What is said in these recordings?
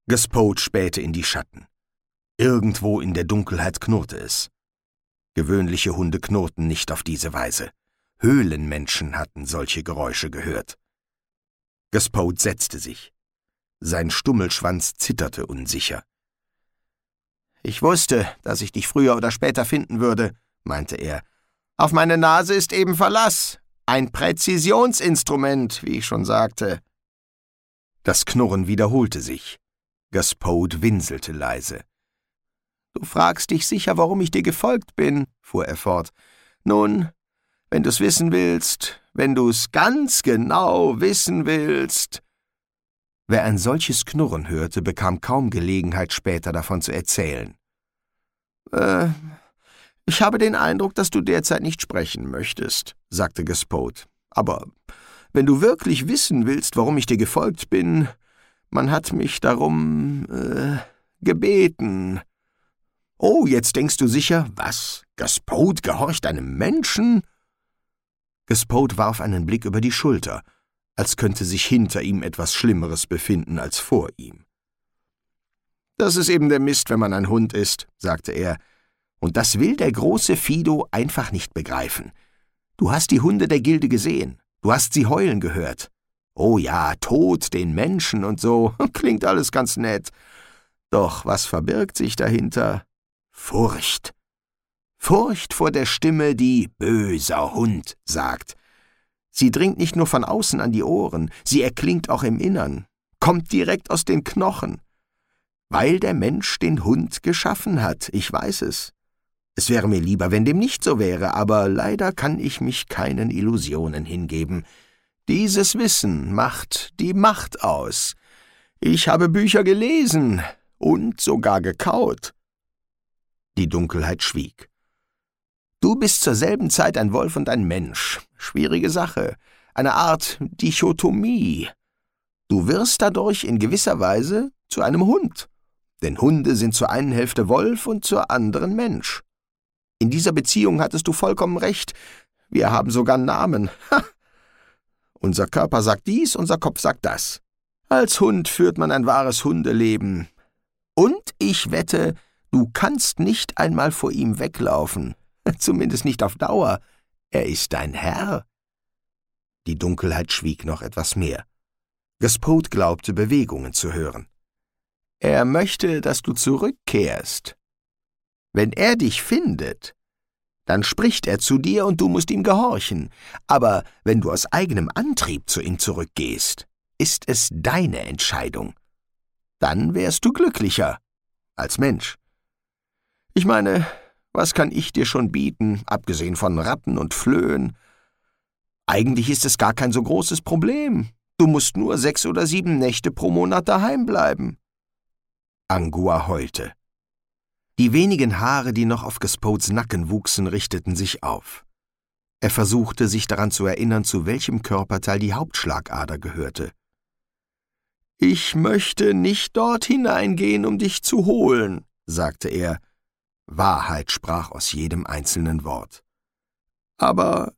Gaspode spähte in die Schatten. Irgendwo in der Dunkelheit knurrte es. Gewöhnliche Hunde knurrten nicht auf diese Weise. Höhlenmenschen hatten solche Geräusche gehört. Gaspode setzte sich. Sein Stummelschwanz zitterte unsicher. »Ich wusste, dass ich dich früher oder später finden würde«, meinte er. »Auf meine Nase ist eben Verlass. Ein Präzisionsinstrument, wie ich schon sagte.« Das Knurren wiederholte sich. Gaspode winselte leise. »Du fragst dich sicher, warum ich dir gefolgt bin«, fuhr er fort. »Nun, wenn du's wissen willst, wenn du's ganz genau wissen willst.« Wer ein solches Knurren hörte, bekam kaum Gelegenheit, später davon zu erzählen. Ich habe den Eindruck, dass du derzeit nicht sprechen möchtest«, sagte Gaspode. »Aber wenn du wirklich wissen willst, warum ich dir gefolgt bin, man hat mich darum gebeten.« »Oh, jetzt denkst du sicher, was? Gaspode gehorcht einem Menschen?« Gaspode warf einen Blick über die Schulter, als könnte sich hinter ihm etwas Schlimmeres befinden als vor ihm. »Das ist eben der Mist, wenn man ein Hund ist«, sagte er, »und das will der große Fido einfach nicht begreifen. Du hast die Hunde der Gilde gesehen, du hast sie heulen gehört. Oh ja, Tod den Menschen und so, klingt alles ganz nett. Doch was verbirgt sich dahinter? Furcht. Furcht vor der Stimme, die »böser Hund« sagt. Sie dringt nicht nur von außen an die Ohren, sie erklingt auch im Innern, kommt direkt aus den Knochen. Weil der Mensch den Hund geschaffen hat, ich weiß es. Es wäre mir lieber, wenn dem nicht so wäre, aber leider kann ich mich keinen Illusionen hingeben. Dieses Wissen macht die Macht aus. Ich habe Bücher gelesen und sogar gekaut.« Die Dunkelheit schwieg. »Du bist zur selben Zeit ein Wolf und ein Mensch. Schwierige Sache. Eine Art Dichotomie. Du wirst dadurch in gewisser Weise zu einem Hund. Denn Hunde sind zur einen Hälfte Wolf und zur anderen Mensch. In dieser Beziehung hattest du vollkommen recht. Wir haben sogar Namen. Ha! Unser Körper sagt dies, unser Kopf sagt das. Als Hund führt man ein wahres Hundeleben. Und ich wette, du kannst nicht einmal vor ihm weglaufen. Zumindest nicht auf Dauer. Er ist dein Herr.« Die Dunkelheit schwieg noch etwas mehr. Gaspode glaubte, Bewegungen zu hören. »Er möchte, dass du zurückkehrst. Wenn er dich findet, dann spricht er zu dir und du musst ihm gehorchen. Aber wenn du aus eigenem Antrieb zu ihm zurückgehst, ist es deine Entscheidung. Dann wärst du glücklicher, als Mensch. Ich meine, was kann ich dir schon bieten, abgesehen von Ratten und Flöhen? Eigentlich ist es gar kein so großes Problem. Du musst nur 6 oder 7 Nächte pro Monat daheim bleiben.« Angua heulte. Die wenigen Haare, die noch auf Gaspodes Nacken wuchsen, richteten sich auf. Er versuchte, sich daran zu erinnern, zu welchem Körperteil die Hauptschlagader gehörte. »Ich möchte nicht dort hineingehen, um dich zu holen«, sagte er. Wahrheit sprach aus jedem einzelnen Wort. Aber,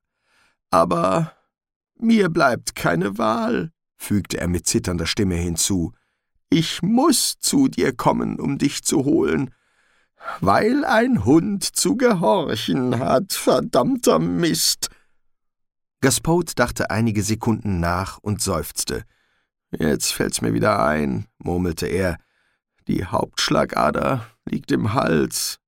mir bleibt keine Wahl«, fügte er mit zitternder Stimme hinzu. »Ich muss zu dir kommen, um dich zu holen, weil ein Hund zu gehorchen hat, verdammter Mist.« Gaspode dachte einige Sekunden nach und seufzte. »Jetzt fällt's mir wieder ein«, murmelte er. »Die Hauptschlagader liegt im Hals.